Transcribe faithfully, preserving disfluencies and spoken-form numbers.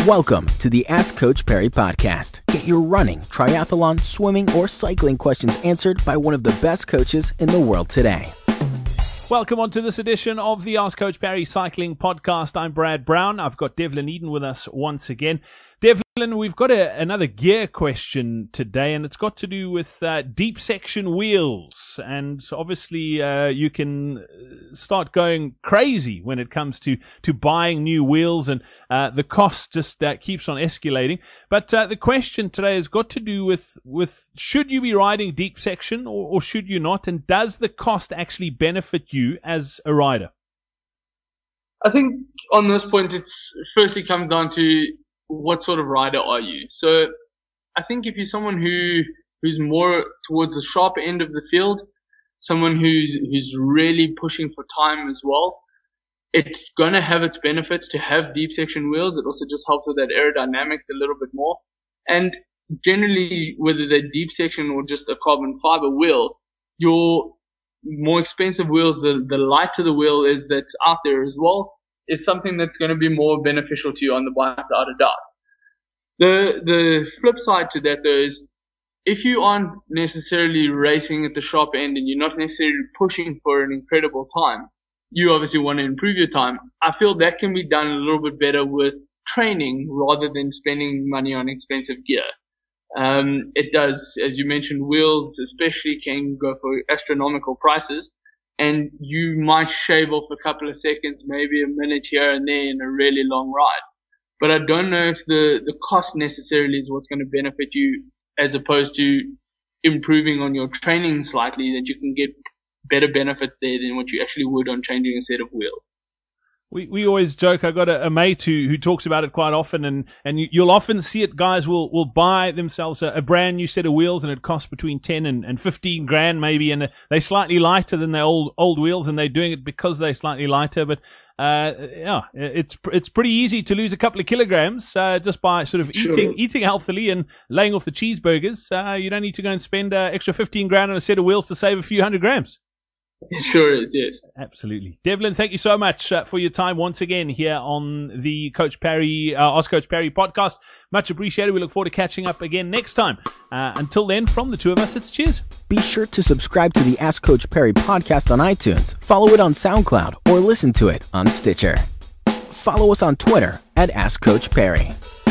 Welcome to the Ask Coach Perry podcast. Get your running, triathlon, swimming, or cycling questions answered by one of the best coaches in the world today. Welcome on to this edition of the Ask Coach Perry Cycling Podcast. I'm Brad Brown. I've got Devlin Eden with us once again. Devlin, we've got a, another gear question today, and it's got to do with uh, deep section wheels. And obviously, uh, you can start going crazy when it comes to, to buying new wheels, and uh, the cost just uh, keeps on escalating. But uh, the question today has got to do with, with should you be riding deep section or, or should you not? And does the cost actually benefit you as a rider? I think on this point, it's firstly comes down to what sort of rider are you? So I think if you're someone who who's more towards the sharp end of the field, someone who's who's really pushing for time as well, it's gonna have its benefits to have deep section wheels. It also just helps with that aerodynamics a little bit more. And generally, whether they're deep section or just a carbon fiber wheel, your more expensive wheels, the, the lighter the wheel is that's out there as well, is something that's going to be more beneficial to you on the bike without a doubt. The the flip side to that though is if you aren't necessarily racing at the sharp end and you're not necessarily pushing for an incredible time, you obviously want to improve your time. I feel that can be done a little bit better with training rather than spending money on expensive gear. Um, it does, as you mentioned, wheels especially can go for astronomical prices. And you might shave off a couple of seconds, maybe a minute here and there in a really long ride. But I don't know if the, the cost necessarily is what's going to benefit you as opposed to improving on your training slightly, that you can get better benefits there than what you actually would on changing a set of wheels. We we always joke. I got a, a mate who, who talks about it quite often, and, and you, you'll often see it. Guys will, will buy themselves a, a brand new set of wheels, and it costs between ten and, and fifteen grand maybe, and they're slightly lighter than their old old wheels, and they're doing it because they're slightly lighter. But uh, yeah, it's it's pretty easy to lose a couple of kilograms uh, just by sort of Sure. eating eating healthily and laying off the cheeseburgers. Uh, you don't need to go and spend uh, extra fifteen grand on a set of wheels to save a few hundred grams. It sure is, yes. Absolutely. Devlin, thank you so much uh, for your time once again here on the Coach Perry, uh, Ask Coach Perry podcast. Much appreciated. We look forward to catching up again next time. Uh, until then, from the two of us, it's cheers. Be sure to subscribe to the Ask Coach Perry podcast on iTunes, follow it on SoundCloud, or listen to it on Stitcher. Follow us on Twitter at Ask Coach Perry.